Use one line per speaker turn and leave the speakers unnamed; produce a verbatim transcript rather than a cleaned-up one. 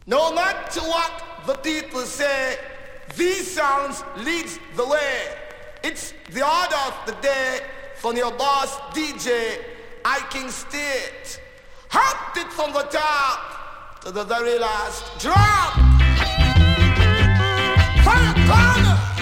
No matter what the people say, these sounds leads the way. It's the order of the day from your boss D J, I King State. Hopped it from the top to the very last drop. Fire corner.